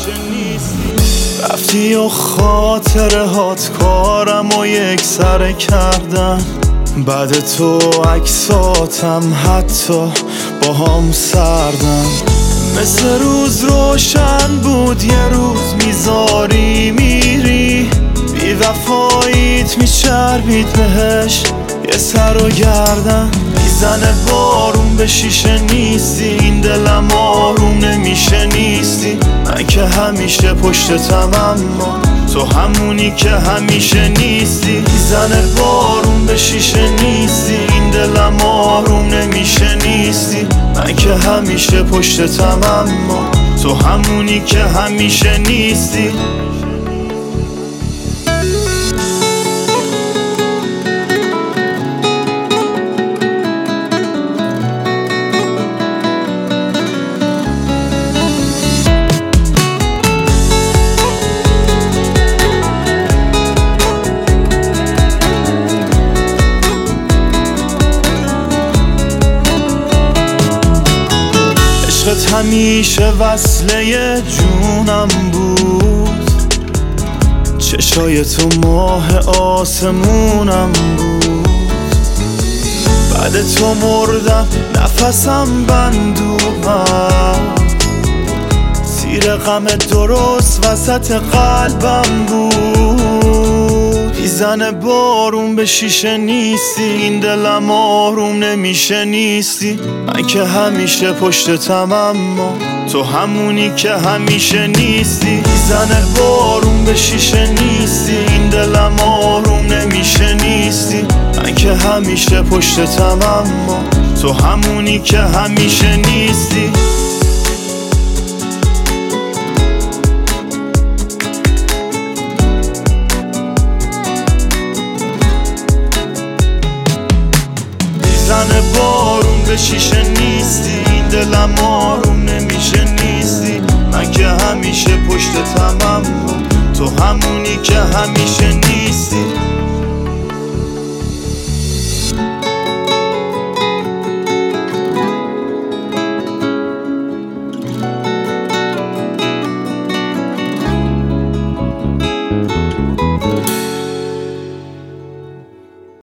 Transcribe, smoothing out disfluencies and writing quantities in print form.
رفتی و خاطره هات کارم و یک سره کردن. بعد تو عکساتم حتی با هم سردن. مثل روز روشن بود یه روز میذاری میری، بی وفاییت میچربید بهش یه سر و گردن. میزنه بارون به شیشه نیستی، این دلم آروم نمیشه نیستی. من که همیشه پشتتم اما تو همونی که همیشه نیستی. میزنه بارون به شیشه نیستی، این دلم آروم نمیشه نیستی. من که همیشه پشتتم اما تو همونی که همیشه نیستی. عشقت همیشه وصله جونم بود، چشای تو ماه آسمونم بود. بعد تو مردم نفسم بند اومد، تیر غم درست وسط قلبم بود. میزنه بارون به شیشه نیستی، این دلم آروم نمیشه نیستی. من که همیشه پشتتم اما تو همونی که همیشه نیستی. میزنه بارون به شیشه نیستی، این دلم آروم نمیشه نیستی. من که همیشه پشتتم اما تو همونی که همیشه نیستی. میزنه بارون به شیشه نیستی، این دلم آروم نمیشه نیستی. من که همیشه پشتتم اما تو همونی که همیشه نیستی.